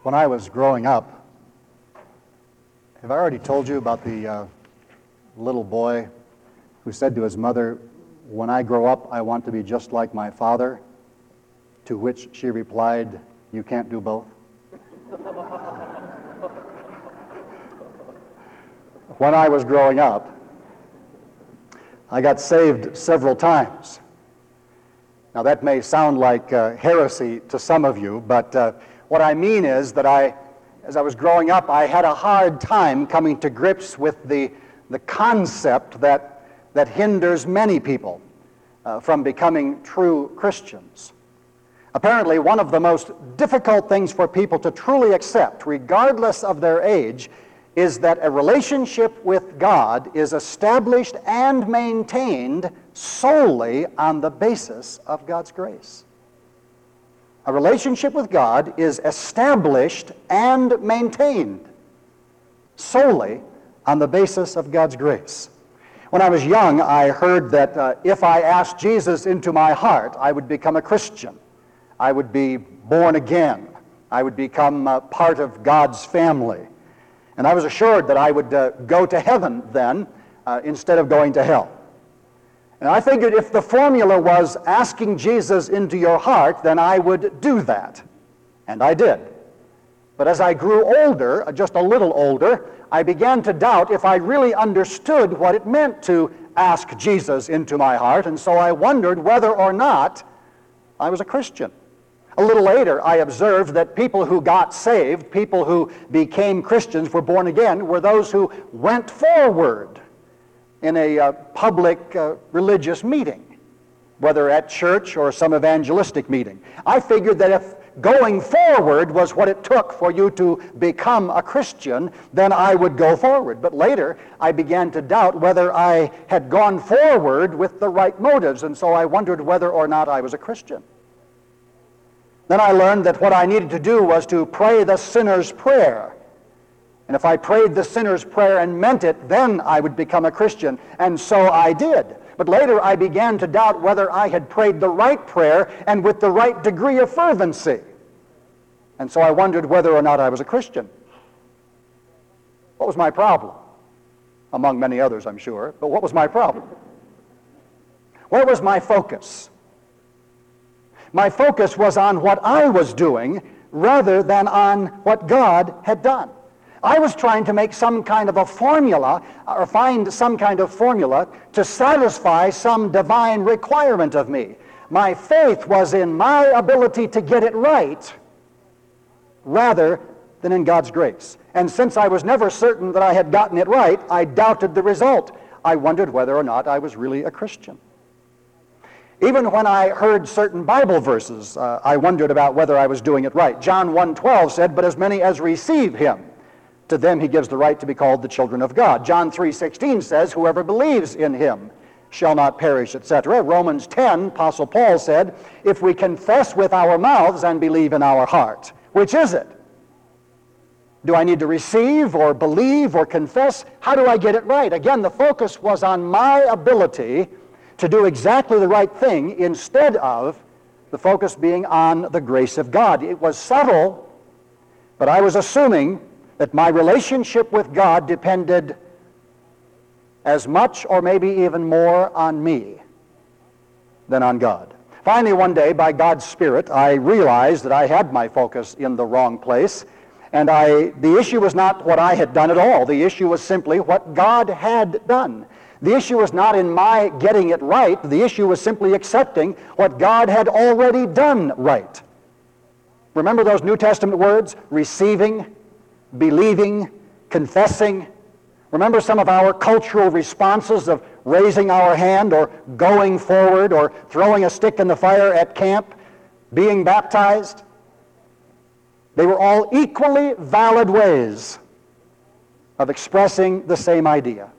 When I was growing up, have I already told you about the little boy who said to his mother, "When I grow up, I want to be just like my father," to which she replied, "You can't do both"? When I was growing up, I got saved several times. Now that may sound like heresy to some of you, but what I mean is that as I was growing up, I had a hard time coming to grips with the concept that hinders many people from becoming true Christians. Apparently, one of the most difficult things for people to truly accept, regardless of their age, is that a relationship with God is established and maintained solely on the basis of God's grace. A relationship with God is established and maintained solely on the basis of God's grace. When I was young, I heard that if I asked Jesus into my heart, I would become a Christian. I would be born again. I would become part of God's family. And I was assured that I would go to heaven then instead of going to hell. And I figured if the formula was asking Jesus into your heart, then I would do that. And I did. But as I grew older, just a little older, I began to doubt if I really understood what it meant to ask Jesus into my heart, and so I wondered whether or not I was a Christian. A little later, I observed that people who got saved, people who became Christians, were born again, were those who went forward in a public religious meeting, whether at church or some evangelistic meeting. I figured that if going forward was what it took for you to become a Christian, then I would go forward. But later, I began to doubt whether I had gone forward with the right motives, and so I wondered whether or not I was a Christian. Then I learned that what I needed to do was to pray the sinner's prayer. And if I prayed the sinner's prayer and meant it, then I would become a Christian. And so I did. But later I began to doubt whether I had prayed the right prayer and with the right degree of fervency. And so I wondered whether or not I was a Christian. What was my problem? Among many others, I'm sure. But what was my problem? Where was my focus? My focus was on what I was doing rather than on what God had done. I was trying to make some kind of a formula, or find some kind of formula to satisfy some divine requirement of me. My faith was in my ability to get it right rather than in God's grace. And since I was never certain that I had gotten it right, I doubted the result. I wondered whether or not I was really a Christian. Even when I heard certain Bible verses, I wondered about whether I was doing it right. John 1:12 said, "But as many as receive him, to them he gives the right to be called the children of God." John 3:16 says, "Whoever believes in him shall not perish," etc. Romans 10, Apostle Paul said, "If we confess with our mouths and believe in our heart." Which is it? Do I need to receive or believe or confess? How do I get it right? Again, the focus was on my ability to do exactly the right thing instead of the focus being on the grace of God. It was subtle, but I was assuming that my relationship with God depended as much or maybe even more on me than on God. Finally, one day, by God's Spirit, I realized that I had my focus in the wrong place, and the issue was not what I had done at all. The issue was simply what God had done. The issue was not in my getting it right. The issue was simply accepting what God had already done right. Remember those New Testament words? Receiving, believing, confessing. Remember some of our cultural responses of raising our hand or going forward or throwing a stick in the fire at camp, being baptized? They were all equally valid ways of expressing the same idea.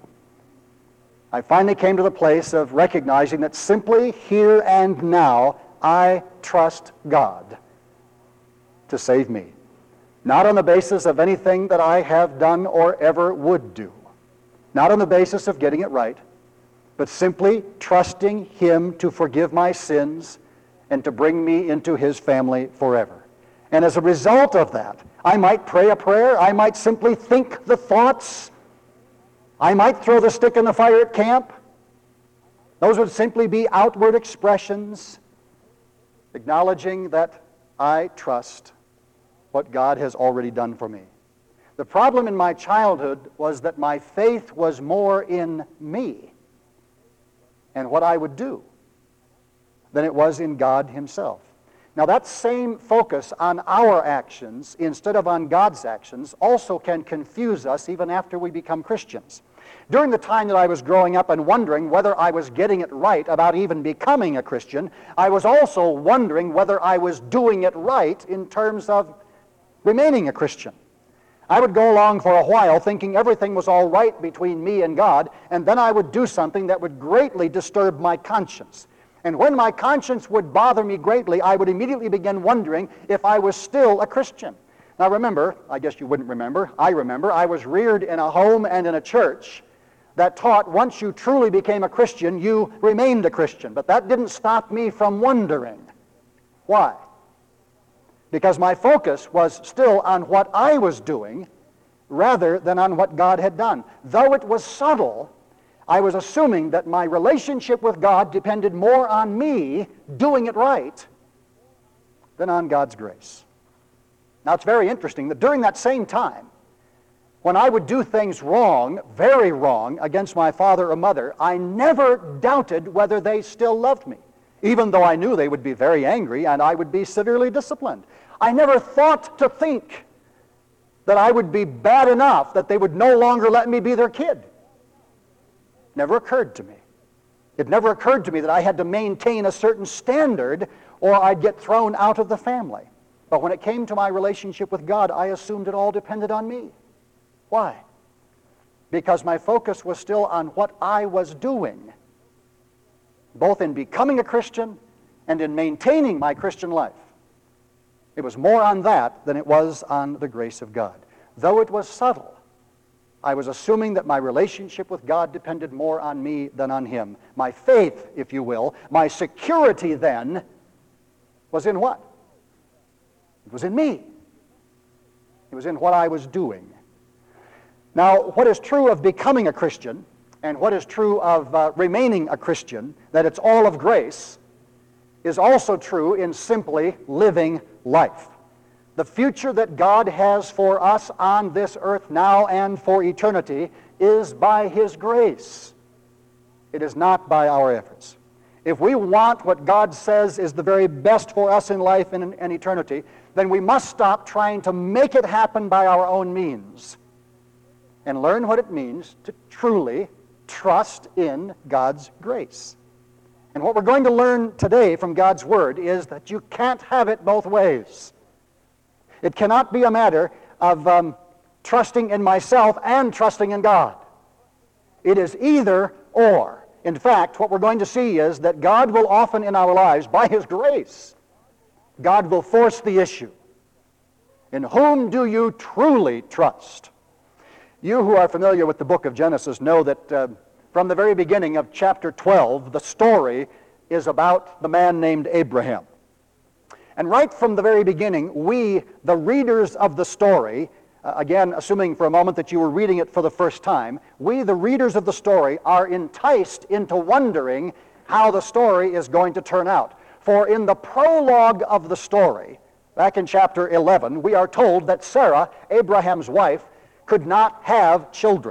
I finally came to the place of recognizing that simply here and now I trust God to save me. Not on the basis of anything that I have done or ever would do. Not on the basis of getting it right, but simply trusting Him to forgive my sins and to bring me into His family forever. And as a result of that, I might pray a prayer. I might simply think the thoughts. I might throw the stick in the fire at camp. Those would simply be outward expressions, acknowledging that I trust what God has already done for me. The problem in my childhood was that my faith was more in me and what I would do than it was in God Himself. Now, that same focus on our actions instead of on God's actions also can confuse us even after we become Christians. During the time that I was growing up and wondering whether I was getting it right about even becoming a Christian, I was also wondering whether I was doing it right in terms of remaining a Christian. I would go along for a while thinking everything was all right between me and God, and then I would do something that would greatly disturb my conscience. And when my conscience would bother me greatly, I would immediately begin wondering if I was still a Christian. Now remember, I guess you wouldn't remember, I remember, I was reared in a home and in a church that taught once you truly became a Christian, you remained a Christian. But that didn't stop me from wondering. Why? Because my focus was still on what I was doing rather than on what God had done. Though it was subtle, I was assuming that my relationship with God depended more on me doing it right than on God's grace. Now, it's very interesting that during that same time, when I would do things wrong, very wrong, against my father or mother, I never doubted whether they still loved me, even though I knew they would be very angry and I would be severely disciplined. I never thought to think that I would be bad enough that they would no longer let me be their kid. Never occurred to me. It never occurred to me that I had to maintain a certain standard or I'd get thrown out of the family. But when it came to my relationship with God, I assumed it all depended on me. Why? Because my focus was still on what I was doing, both in becoming a Christian and in maintaining my Christian life. It was more on that than it was on the grace of God. Though it was subtle, I was assuming that my relationship with God depended more on me than on Him. My faith, if you will, my security then was in what? It was in me. It was in what I was doing. Now, what is true of becoming a Christian and what is true of remaining a Christian, that it's all of grace, is also true in simply living life. The future that God has for us on this earth now and for eternity is by His grace. It is not by our efforts. If we want what God says is the very best for us in life and in eternity, then we must stop trying to make it happen by our own means and learn what it means to truly trust in God's grace. And what we're going to learn today from God's Word is that you can't have it both ways. It cannot be a matter of trusting in myself and trusting in God. It is either or. In fact, what we're going to see is that God will often in our lives, by His grace, God will force the issue. In whom do you truly trust? You who are familiar with the book of Genesis know that from the very beginning of chapter 12, the story is about the man named Abraham. And right from the very beginning, we, the readers of the story, again, assuming for a moment that you were reading it for the first time, we, the readers of the story, are enticed into wondering how the story is going to turn out. For in the prologue of the story, back in chapter 11, we are told that Sarah, Abraham's wife, could not have children.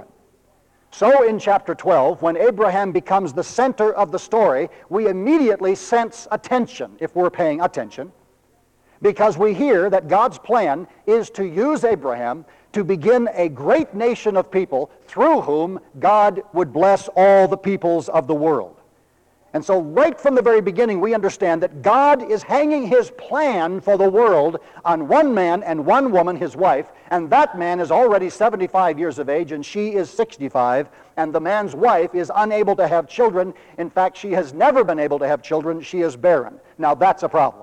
So in chapter 12, when Abraham becomes the center of the story, we immediately sense attention, if we're paying attention, because we hear that God's plan is to use Abraham to begin a great nation of people through whom God would bless all the peoples of the world. And so right from the very beginning, we understand that God is hanging His plan for the world on one man and one woman, his wife, and that man is already 75 years of age and she is 65, and the man's wife is unable to have children. In fact, she has never been able to have children. She is barren. Now that's a problem.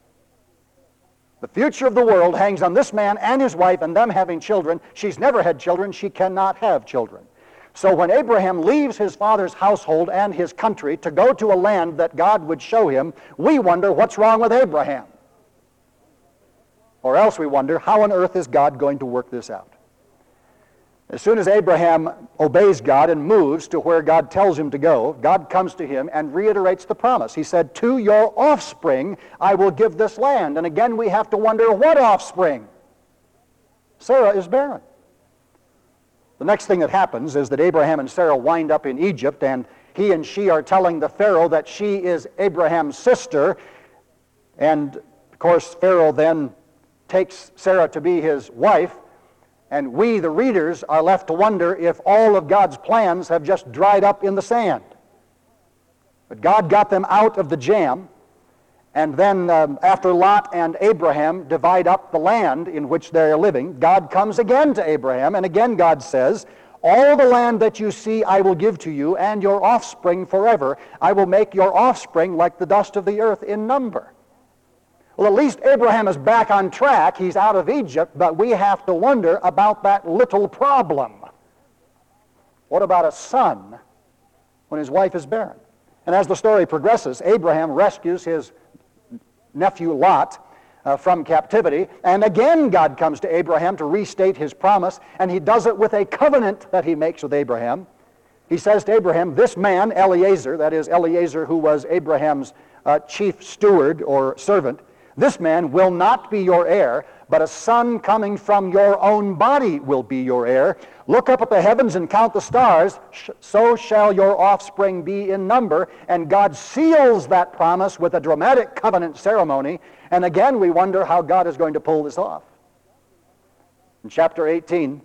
The future of the world hangs on this man and his wife and them having children. She's never had children. She cannot have children. So when Abraham leaves his father's household and his country to go to a land that God would show him, we wonder what's wrong with Abraham. Or else we wonder, how on earth is God going to work this out? As soon as Abraham obeys God and moves to where God tells him to go, God comes to him and reiterates the promise. He said, to your offspring I will give this land. And again we have to wonder, what offspring? Sarah is barren. The next thing that happens is that Abraham and Sarah wind up in Egypt, and he and she are telling the Pharaoh that she is Abraham's sister. And of course Pharaoh then takes Sarah to be his wife. And we, the readers, are left to wonder if all of God's plans have just dried up in the sand. But God got them out of the jam, and then after Lot and Abraham divide up the land in which they are living, God comes again to Abraham, and again God says, all the land that you see I will give to you, and your offspring forever. I will make your offspring like the dust of the earth in number. Well, at least Abraham is back on track. He's out of Egypt, but we have to wonder about that little problem. What about a son when his wife is barren? And as the story progresses, Abraham rescues his nephew Lot from captivity, and again God comes to Abraham to restate his promise, and he does it with a covenant that he makes with Abraham. He says to Abraham, this man, Eliezer, that is Eliezer who was Abraham's chief steward or servant, this man will not be your heir, but a son coming from your own body will be your heir. Look up at the heavens and count the stars, so shall your offspring be in number. And God seals that promise with a dramatic covenant ceremony. And again, we wonder how God is going to pull this off. In chapter 16,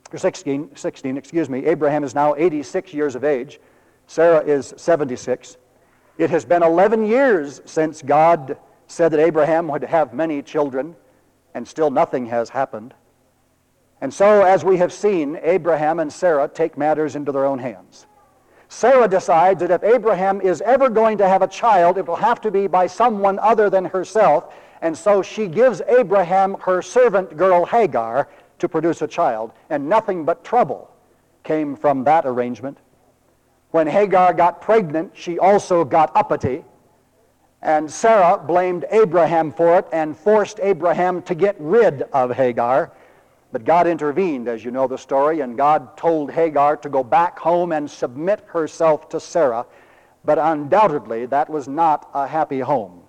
Abraham is now 86 years of age. Sarah is 76. It has been 11 years since God said that Abraham would have many children, and still nothing has happened. And so, as we have seen, Abraham and Sarah take matters into their own hands. Sarah decides that if Abraham is ever going to have a child, it will have to be by someone other than herself, and so she gives Abraham her servant girl Hagar to produce a child, and nothing but trouble came from that arrangement. When Hagar got pregnant, she also got uppity, and Sarah blamed Abraham for it and forced Abraham to get rid of Hagar. But God intervened, as you know the story, and God told Hagar to go back home and submit herself to Sarah. But undoubtedly, that was not a happy home.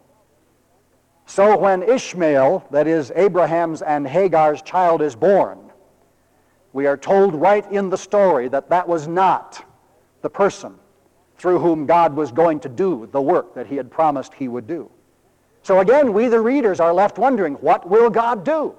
So when Ishmael, that is Abraham's and Hagar's child, is born, we are told right in the story that that was not the person through whom God was going to do the work that he had promised he would do. So again, we the readers are left wondering, what will God do?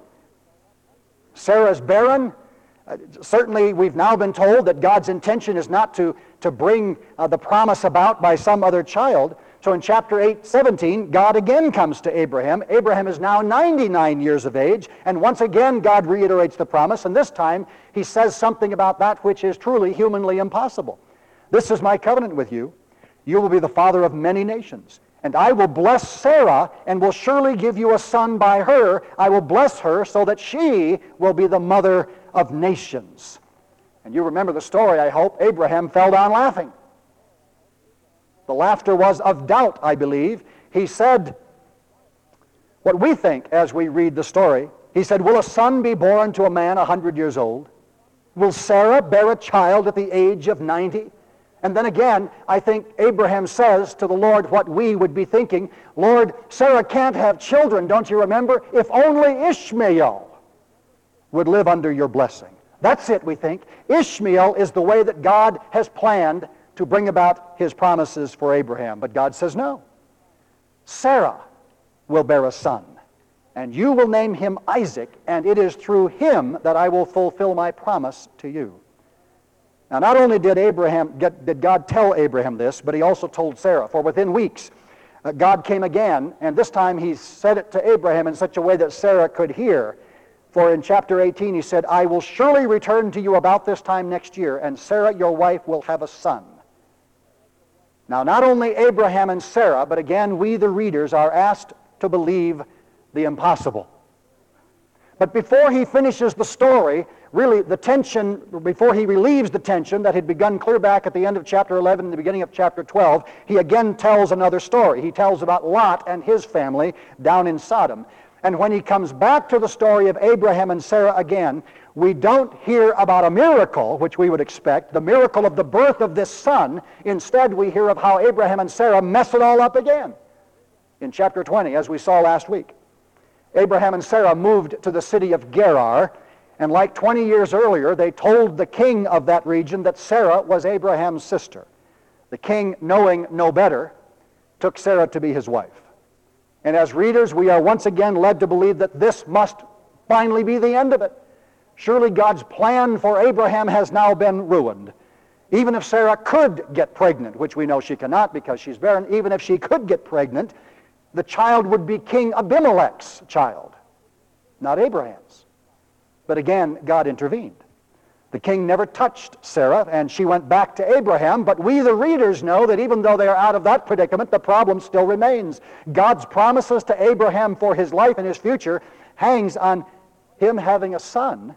Sarah's barren. Certainly we've now been told that God's intention is not to bring the promise about by some other child. So in chapter 8:17, God again comes to Abraham. Abraham is now 99 years of age, and once again God reiterates the promise, and this time he says something about that which is truly humanly impossible. This is my covenant with you. You will be the father of many nations. And I will bless Sarah and will surely give you a son by her. I will bless her so that she will be the mother of nations. And you remember the story, I hope. Abraham fell down laughing. The laughter was of doubt, I believe. He said what we think as we read the story. He said, will a son be born to a man 100 years old? Will Sarah bear a child at the age of 90? And then again, I think Abraham says to the Lord what we would be thinking, Lord, Sarah can't have children, don't you remember? If only Ishmael would live under your blessing. That's it, we think. Ishmael is the way that God has planned to bring about his promises for Abraham. But God says no. Sarah will bear a son, and you will name him Isaac, and it is through him that I will fulfill my promise to you. Now, not only did God tell Abraham this, but he also told Sarah. For within weeks, God came again, and this time he said it to Abraham in such a way that Sarah could hear. For in chapter 18, he said, I will surely return to you about this time next year, and Sarah, your wife, will have a son. Now, not only Abraham and Sarah, but again, we the readers are asked to believe the impossible. But before he finishes the story, really the tension, before he relieves the tension that had begun clear back at the end of chapter 11 and the beginning of chapter 12, he again tells another story. He tells about Lot and his family down in Sodom. And when he comes back to the story of Abraham and Sarah again, we don't hear about a miracle, which we would expect, the miracle of the birth of this son. Instead, we hear of how Abraham and Sarah mess it all up again. In chapter 20, as we saw last week, Abraham and Sarah moved to the city of Gerar, and like 20 years earlier, they told the king of that region that Sarah was Abraham's sister. The king, knowing no better, took Sarah to be his wife. And as readers, we are once again led to believe that this must finally be the end of it. Surely God's plan for Abraham has now been ruined. Even if Sarah could get pregnant, which we know she cannot because she's barren, even if she could get pregnant, the child would be King Abimelech's child, not Abraham's. But again, God intervened. The king never touched Sarah, and she went back to Abraham, but we, the readers, know that even though they are out of that predicament, the problem still remains. God's promises to Abraham for his life and his future hangs on him having a son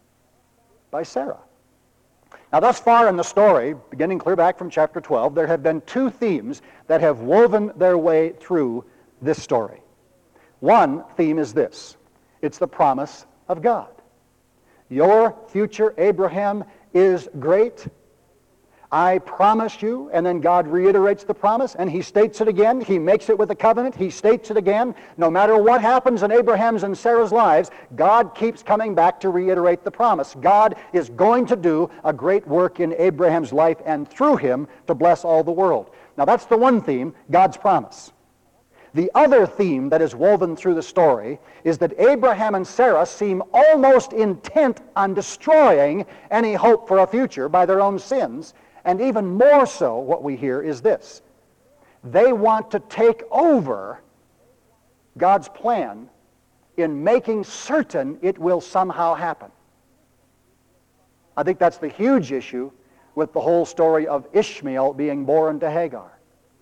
by Sarah. Now, thus far in the story, beginning clear back from chapter 12, there have been two themes that have woven their way through this story. One theme is this: it's the promise of God. Your future, Abraham, is great. I promise you. And then God reiterates the promise, and he states it again. He makes it with a covenant. He states it again. No matter what happens in Abraham's and Sarah's lives, God keeps coming back to reiterate the promise. God is going to do a great work in Abraham's life and through him to bless all the world. Now that's the one theme, God's promise. The other theme that is woven through the story is that Abraham and Sarah seem almost intent on destroying any hope for a future by their own sins. And even more so, what we hear is this: they want to take over God's plan in making certain it will somehow happen. I think that's the huge issue with the whole story of Ishmael being born to Hagar.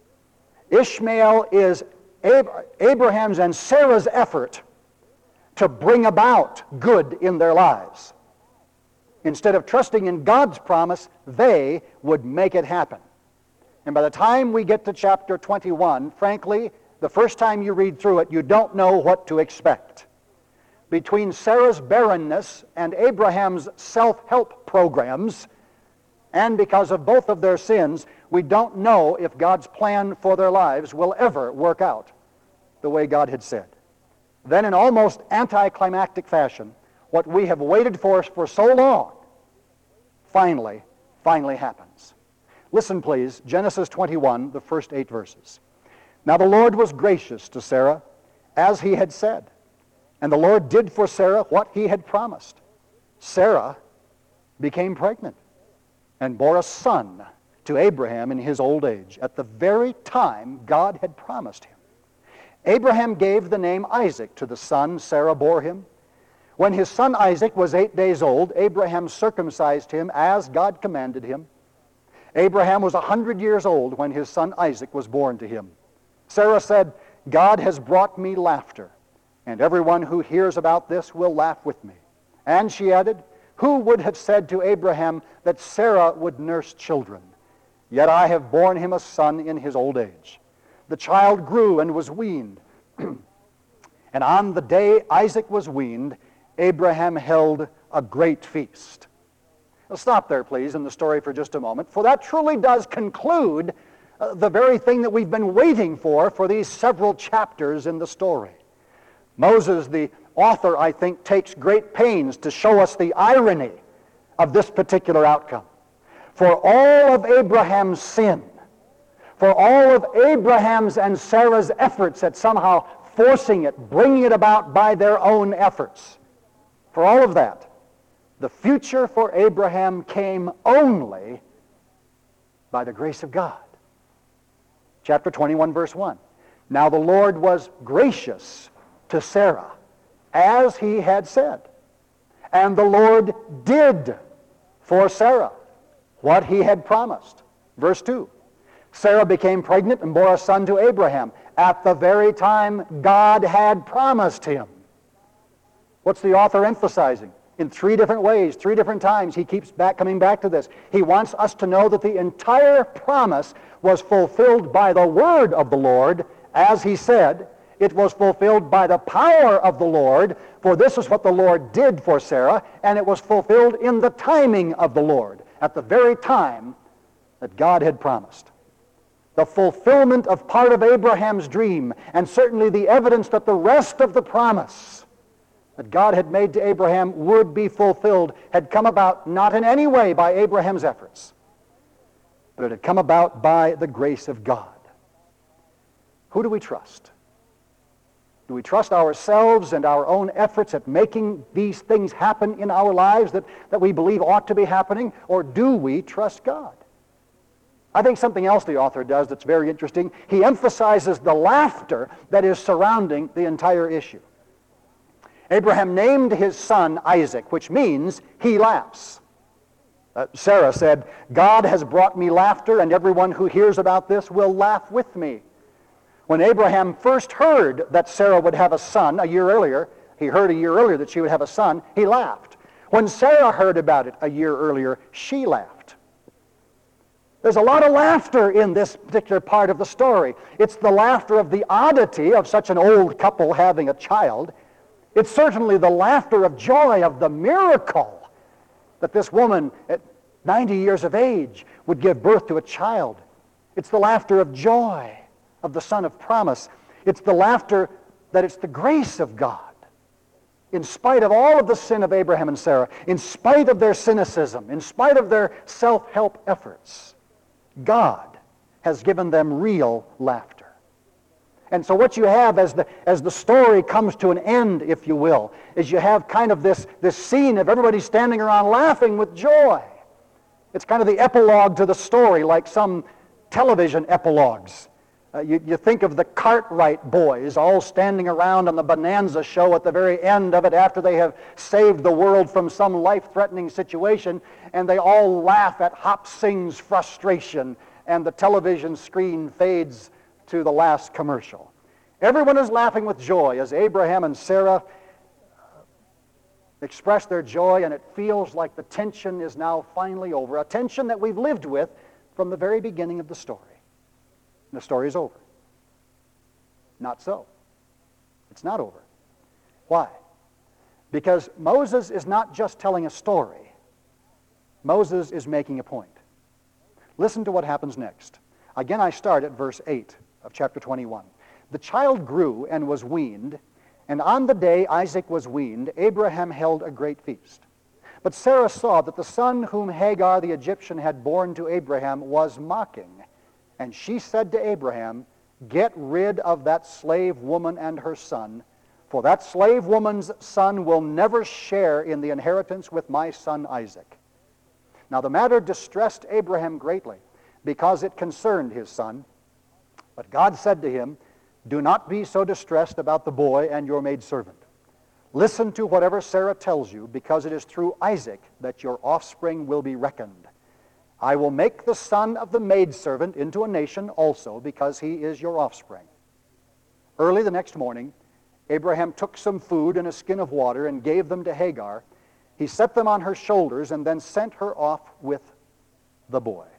Ishmael is Abraham's and Sarah's effort to bring about good in their lives. Instead of trusting in God's promise, they would make it happen. And by the time we get to chapter 21, frankly, the first time you read through it, you don't know what to expect. Between Sarah's barrenness and Abraham's self-help programs, and because of both of their sins, we don't know if God's plan for their lives will ever work out the way God had said. Then in almost anticlimactic fashion, what we have waited for so long finally happens. Listen, please, Genesis 21, the first 8 verses. Now the Lord was gracious to Sarah, as he had said, and the Lord did for Sarah what he had promised. Sarah became pregnant and bore a son to Abraham in his old age, at the very time God had promised him. Abraham gave the name Isaac to the son Sarah bore him. When his son Isaac was 8 days old, Abraham circumcised him as God commanded him. Abraham was 100 years old when his son Isaac was born to him. Sarah said, "God has brought me laughter, and everyone who hears about this will laugh with me." And she added, "Who would have said to Abraham that Sarah would nurse children? Yet I have borne him a son in his old age." The child grew and was weaned. And on the day Isaac was weaned, Abraham held a great feast. Now stop there, please, in the story for just a moment, for that truly does conclude the very thing that we've been waiting for these several chapters in the story. Moses, the author, I think, takes great pains to show us the irony of this particular outcome. For all of Abraham's sin, for all of Abraham's and Sarah's efforts at somehow forcing it, bringing it about by their own efforts, for all of that, the future for Abraham came only by the grace of God. Chapter 21, verse 1. Now the Lord was gracious to Sarah, as he had said. And the Lord did for Sarah what he had promised. Verse 2. Sarah became pregnant and bore a son to Abraham at the very time God had promised him. What's the author emphasizing? In 3 different ways, 3 different times, he keeps coming back to this. He wants us to know that the entire promise was fulfilled by the word of the Lord, as he said, it was fulfilled by the power of the Lord, for this is what the Lord did for Sarah, and it was fulfilled in the timing of the Lord, at the very time that God had promised. The fulfillment of part of Abraham's dream, and certainly the evidence that the rest of the promise that God had made to Abraham would be fulfilled, had come about not in any way by Abraham's efforts, but it had come about by the grace of God. Who do we trust? Do we trust ourselves and our own efforts at making these things happen in our lives that we believe ought to be happening, or do we trust God? I think something else the author does that's very interesting. He emphasizes the laughter that is surrounding the entire issue. Abraham named his son Isaac, which means he laughs. Sarah said, God has brought me laughter, and everyone who hears about this will laugh with me. When Abraham first heard that Sarah would have a son a year earlier, he heard a year earlier that she would have a son, he laughed. When Sarah heard about it a year earlier, she laughed. There's a lot of laughter in this particular part of the story. It's the laughter of the oddity of such an old couple having a child. It's certainly the laughter of joy of the miracle that this woman at 90 years of age would give birth to a child. It's the laughter of joy of the son of promise. It's the laughter that it's the grace of God. In spite of all of the sin of Abraham and Sarah, in spite of their cynicism, in spite of their self-help efforts, God has given them real laughter. And so what you have as the story comes to an end, if you will, is you have kind of this scene of everybody standing around laughing with joy. It's kind of the epilogue to the story, like some television epilogues. You think of the Cartwright boys all standing around on the Bonanza show at the very end of it after they have saved the world from some life-threatening situation, and they all laugh at Hop Sing's frustration, and the television screen fades to the last commercial. Everyone is laughing with joy as Abraham and Sarah express their joy, and it feels like the tension is now finally over, a tension that we've lived with from the very beginning of the story. And the story is over. Not so. It's not over. Why? Because Moses is not just telling a story. Moses is making a point. Listen to what happens next. Again, I start at verse 8 of chapter 21. The child grew and was weaned, and on the day Isaac was weaned, Abraham held a great feast. But Sarah saw that the son whom Hagar the Egyptian had borne to Abraham was mocking. And she said to Abraham, get rid of that slave woman and her son, for that slave woman's son will never share in the inheritance with my son Isaac. Now the matter distressed Abraham greatly, because it concerned his son. But God said to him, do not be so distressed about the boy and your maidservant. Listen to whatever Sarah tells you, because it is through Isaac that your offspring will be reckoned. I will make the son of the maidservant into a nation also, because he is your offspring. Early the next morning, Abraham took some food and a skin of water and gave them to Hagar. He set them on her shoulders and then sent her off with the boy.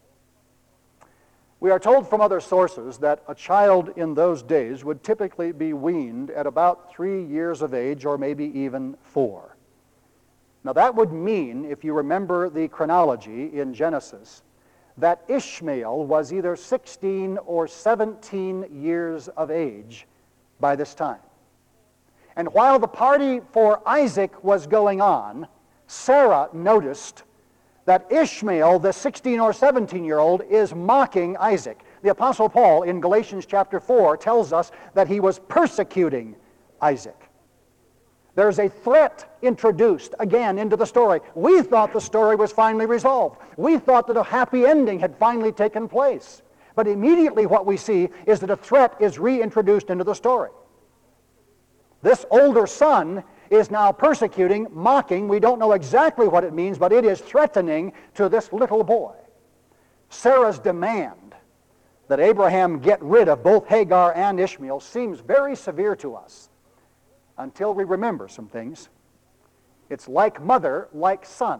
We are told from other sources that a child in those days would typically be weaned at about 3 years of age, or maybe even 4. Now that would mean, if you remember the chronology in Genesis, that Ishmael was either 16 or 17 years of age by this time. And while the party for Isaac was going on, Sarah noticed that Ishmael, the 16 or 17-year-old, is mocking Isaac. The Apostle Paul in Galatians chapter 4 tells us that he was persecuting Isaac. There's a threat introduced again into the story. We thought the story was finally resolved. We thought that a happy ending had finally taken place. But immediately what we see is that a threat is reintroduced into the story. This older son is now persecuting, mocking. We don't know exactly what it means, but it is threatening to this little boy. Sarah's demand that Abraham get rid of both Hagar and Ishmael seems very severe to us, until we remember some things. It's like mother, like son.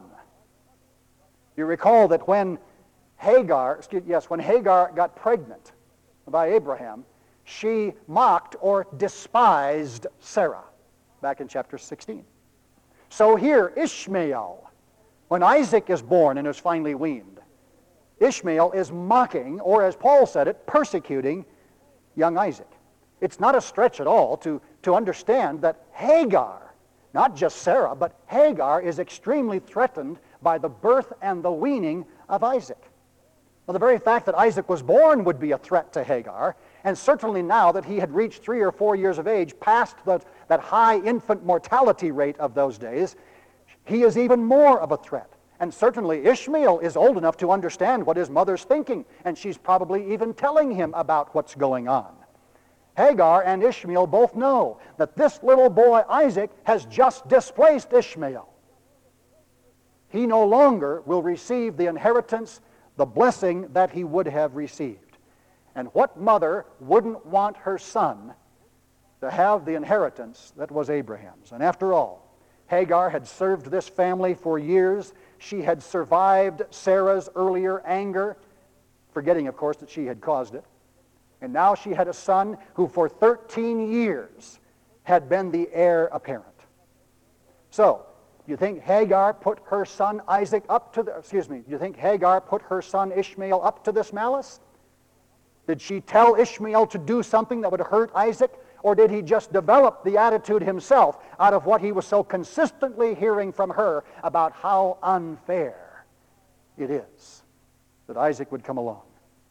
You recall that when Hagar got pregnant by Abraham, she mocked or despised Sarah, back in chapter 16. So here, Ishmael, when Isaac is born and is finally weaned, Ishmael is mocking, or as Paul said it, persecuting young Isaac. It's not a stretch at all to understand that Hagar, not just Sarah, but Hagar is extremely threatened by the birth and the weaning of Isaac. Well, the very fact that Isaac was born would be a threat to Hagar, and certainly now that he had reached 3 or 4 years of age, past that high infant mortality rate of those days, he is even more of a threat. And certainly Ishmael is old enough to understand what his mother's thinking, and she's probably even telling him about what's going on. Hagar and Ishmael both know that this little boy Isaac has just displaced Ishmael. He no longer will receive the inheritance, the blessing that he would have received. And what mother wouldn't want her son to have the inheritance that was Abraham's? And after all, Hagar had served this family for years. She had survived Sarah's earlier anger, forgetting, of course, that she had caused it. And now she had a son who for 13 years had been the heir apparent. So, you think Hagar put her son Isaac up to you think Hagar put her son Ishmael up to this malice? Did she tell Ishmael to do something that would hurt Isaac? Or did he just develop the attitude himself out of what he was so consistently hearing from her about how unfair it is that Isaac would come along?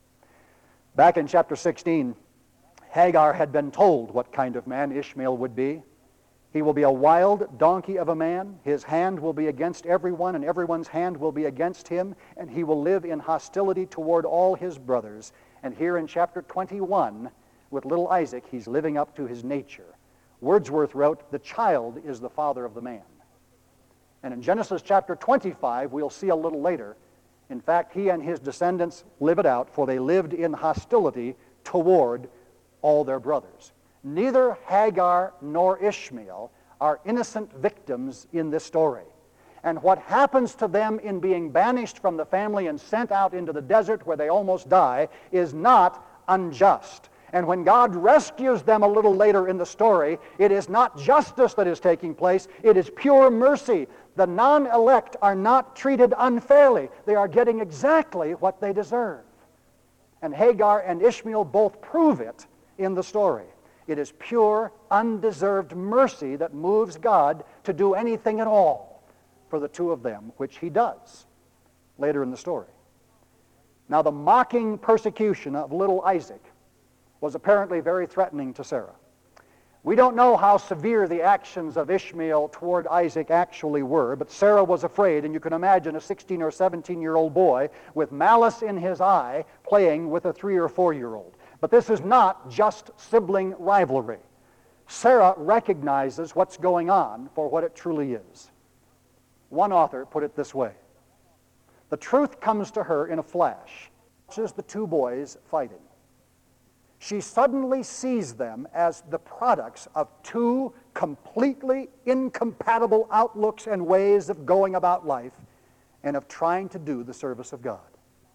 Back in chapter 16, Hagar had been told what kind of man Ishmael would be. He will be a wild donkey of a man. His hand will be against everyone, and everyone's hand will be against him, and he will live in hostility toward all his brothers. And here in chapter 21, with little Isaac, he's living up to his nature. Wordsworth wrote, "The child is the father of the man." And in Genesis chapter 25, we'll see a little later, in fact, he and his descendants live it out, for they lived in hostility toward all their brothers. Neither Hagar nor Ishmael are innocent victims in this story. And what happens to them in being banished from the family and sent out into the desert where they almost die is not unjust. And when God rescues them a little later in the story, it is not justice that is taking place, it is pure mercy. The non-elect are not treated unfairly. They are getting exactly what they deserve. And Hagar and Ishmael both prove it in the story. It is pure, undeserved mercy that moves God to do anything at all for the two of them, which he does later in the story. Now, the mocking persecution of little Isaac was apparently very threatening to Sarah. We don't know how severe the actions of Ishmael toward Isaac actually were, but Sarah was afraid, and you can imagine a 16 or 17-year-old boy with malice in his eye playing with a 3 or 4-year-old. But this is not just sibling rivalry. Sarah recognizes what's going on for what it truly is. One author put it this way: the truth comes to her in a flash. Watches the two boys fighting. She suddenly sees them as the products of two completely incompatible outlooks and ways of going about life and of trying to do the service of God.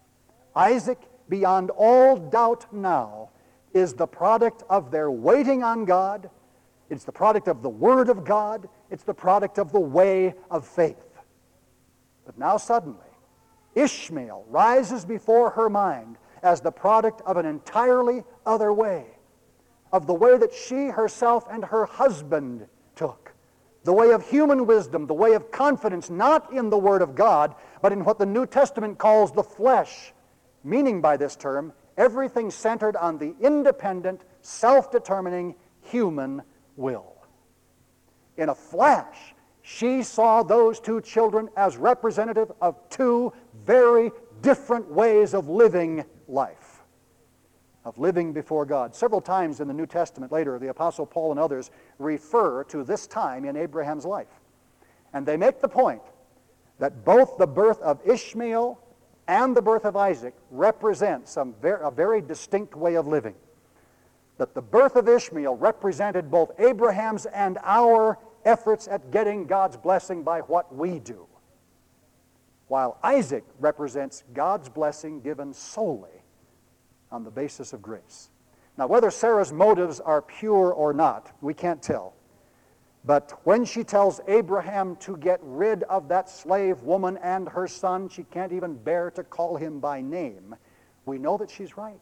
Isaac, beyond all doubt now, is the product of their waiting on God. It's the product of the Word of God. It's the product of the way of faith. But now suddenly, Ishmael rises before her mind as the product of an entirely other way, of the way that she herself and her husband took, the way of human wisdom, the way of confidence, not in the Word of God, but in what the New Testament calls the flesh, meaning by this term, everything centered on the independent, self-determining human will. In a flash, she saw those two children as representative of two very different ways of living life, of living before God. Several times in the New Testament later, the Apostle Paul and others refer to this time in Abraham's life. And they make the point that both the birth of Ishmael and the birth of Isaac represent a very distinct way of living. That the birth of Ishmael represented both Abraham's and our efforts at getting God's blessing by what we do, while Isaac represents God's blessing given solely on the basis of grace. Now, whether Sarah's motives are pure or not, we can't tell. But when she tells Abraham to get rid of that slave woman and her son, she can't even bear to call him by name, we know that she's right.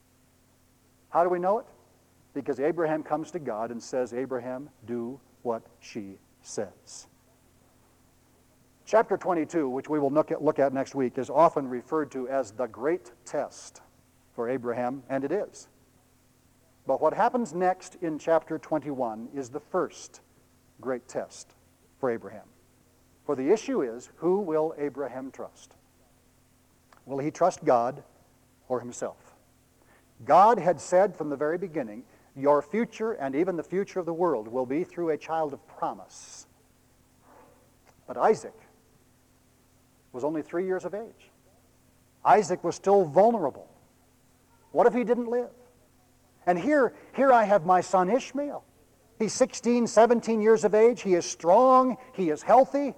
How do we know it? Because Abraham comes to God and says, Abraham, do what she says. Chapter 22, which we will look at next week, is often referred to as the great test for Abraham, and it is. But what happens next in chapter 21 is the first great test for Abraham. For the issue is, who will Abraham trust? Will he trust God or himself? God had said from the very beginning, your future and even the future of the world will be through a child of promise. But Isaac was only 3 years of age. Isaac was still vulnerable. What if he didn't live? And here I have my son Ishmael. He's 16, 17 years of age. He is strong. He is healthy.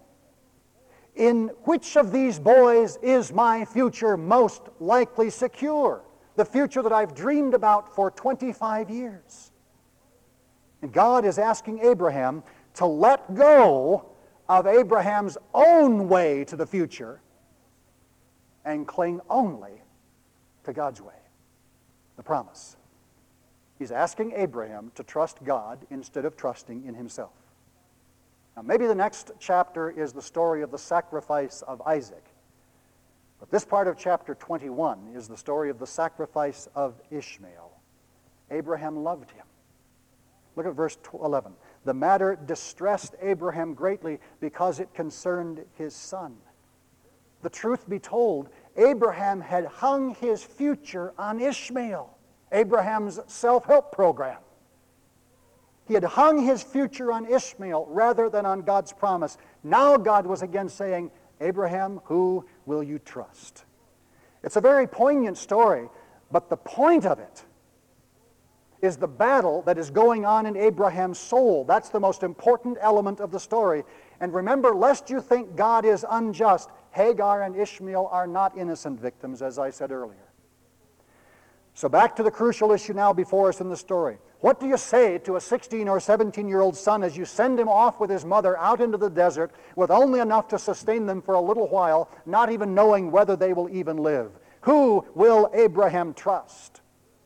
In which of these boys is my future most likely secure? The future that I've dreamed about for 25 years. And God is asking Abraham to let go of Abraham's own way to the future and cling only to God's way, the promise. He's asking Abraham to trust God instead of trusting in himself. Now, maybe the next chapter is the story of the sacrifice of Isaac. But this part of chapter 21 is the story of the sacrifice of Ishmael. Abraham loved him. Look at verse 11. The matter distressed Abraham greatly because it concerned his son. The truth be told, Abraham had hung his future on Ishmael, Abraham's self-help program. He had hung his future on Ishmael rather than on God's promise. Now God was again saying, Abraham, who will you trust? It's a very poignant story, but the point of it is the battle that is going on in Abraham's soul. That's the most important element of the story. And remember, lest you think God is unjust, Hagar and Ishmael are not innocent victims, as I said earlier. So back to the crucial issue now before us in the story. What do you say to a 16 or 17-year-old son as you send him off with his mother out into the desert with only enough to sustain them for a little while, not even knowing whether they will even live? Who will Abraham trust?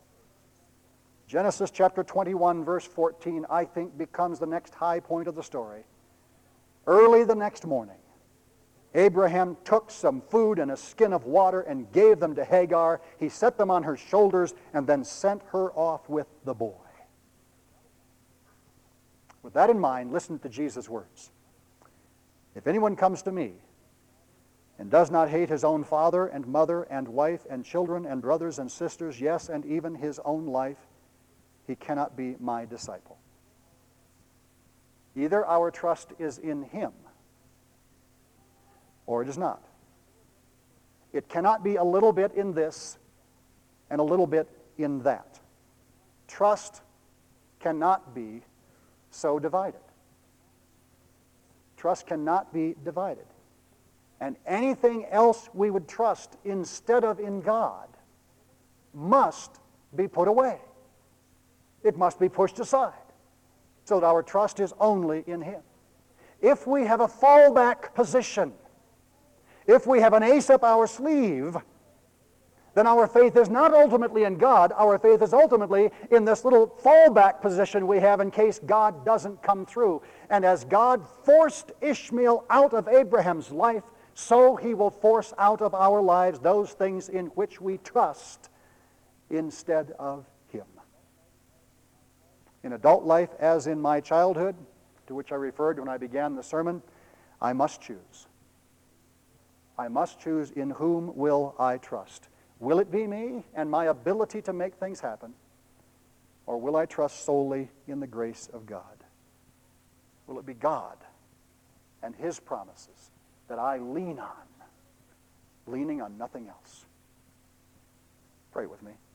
Genesis chapter 21, verse 14, I think becomes the next high point of the story. Early the next morning, Abraham took some food and a skin of water and gave them to Hagar. He set them on her shoulders and then sent her off with the boy. With that in mind, listen to Jesus' words. If anyone comes to me and does not hate his own father and mother and wife and children and brothers and sisters, yes, and even his own life, he cannot be my disciple. Either our trust is in him or it is not. It cannot be a little bit in this and a little bit in that. Trust cannot be so divided. Trust cannot be divided. And anything else we would trust instead of in God must be put away. It must be pushed aside so that our trust is only in him. If we have a fallback position, if we have an ace up our sleeve, then our faith is not ultimately in God. Our faith is ultimately in this little fallback position we have in case God doesn't come through. And as God forced Ishmael out of Abraham's life, so he will force out of our lives those things in which we trust instead of him. In adult life, as in my childhood, to which I referred when I began the sermon, I must choose. I must choose in whom will I trust. Will it be me and my ability to make things happen? Or will I trust solely in the grace of God? Will it be God and his promises that I lean on, leaning on nothing else? Pray with me.